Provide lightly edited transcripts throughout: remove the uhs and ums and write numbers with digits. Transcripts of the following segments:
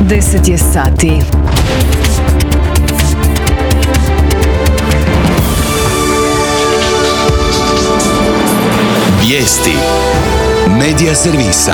10 je sati. Vijesti Medija servisa.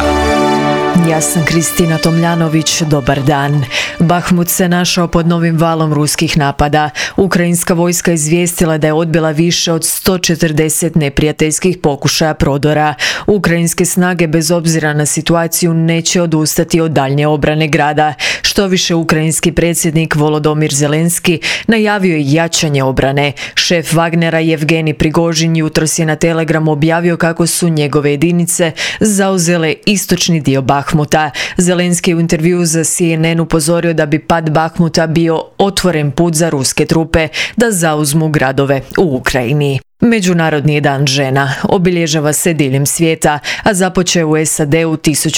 Ja sam Kristina Tomljanović, dobar dan. Bahmut se našao pod novim valom ruskih napada. Ukrajinska vojska izvijestila da je odbila više od 140 neprijateljskih pokušaja prodora. Ukrajinske snage bez obzira na situaciju neće odustati od daljnje obrane grada. Štoviše, ukrajinski predsjednik Volodymyr Zelenski najavio je jačanje obrane. Šef Wagnera Yevgeni Prigožin jutros je na Telegramu objavio kako su njegove jedinice zauzele istočni dio Bahmuta. Zelenski je u intervjuu za CNN upozorio da bi pad Bahmuta bio otvoren put za ruske trupe da zauzmu gradove u Ukrajini. Međunarodni je dan žena. Obilježava se diljem svijeta, a započeo u SAD-u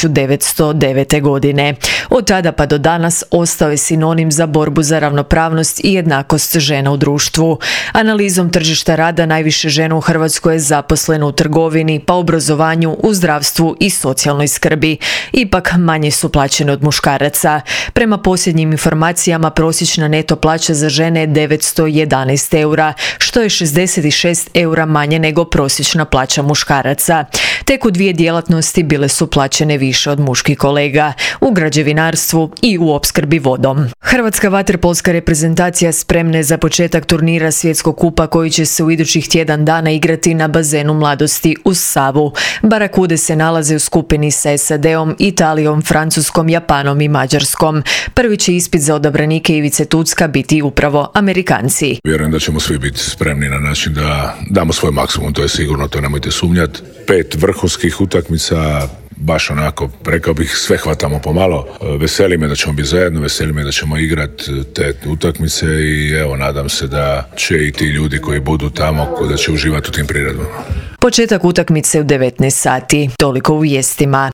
1909. godine. Od tada pa do danas ostao je sinonim za borbu za ravnopravnost i jednakost žena u društvu. Analizom tržišta rada najviše žena u Hrvatskoj je zaposleno u trgovini, pa obrazovanju, u zdravstvu i socijalnoj skrbi. Ipak manje su plaćene od muškaraca. Prema posljednjim informacijama prosječna neto plaća za žene je 911 eura, što je 66 eura manje nego prosječna plaća muškaraca. Tek u dvije djelatnosti bile su plaćene više od muških kolega, u građevinarstvu i u opskrbi vodom. Hrvatska vaterpolska reprezentacija spremna je za početak turnira Svjetskog kupa koji će se u idućih tjedan dana igrati na bazenu Mladosti uz Savu. Barakude se nalaze u skupini sa SAD-om, Italijom, Francuskom, Japanom i Mađarskom. Prvi će ispit za odabranike Ivice Tucka biti upravo Amerikanci. Vjerujem da ćemo svi biti spremni na način da damo svoj maksimum, to je sigurno, to nemojte sumnjati. 5 vrhunskih utakmica, baš onako, rekao bih, sve hvatamo pomalo. Veseli me da ćemo biti zajedno, veseli me da ćemo igrati te utakmice i evo, nadam se da će i ti ljudi koji budu tamo, da će uživati u tim priredbama. Početak utakmice u 19 sati. Toliko u vijestima.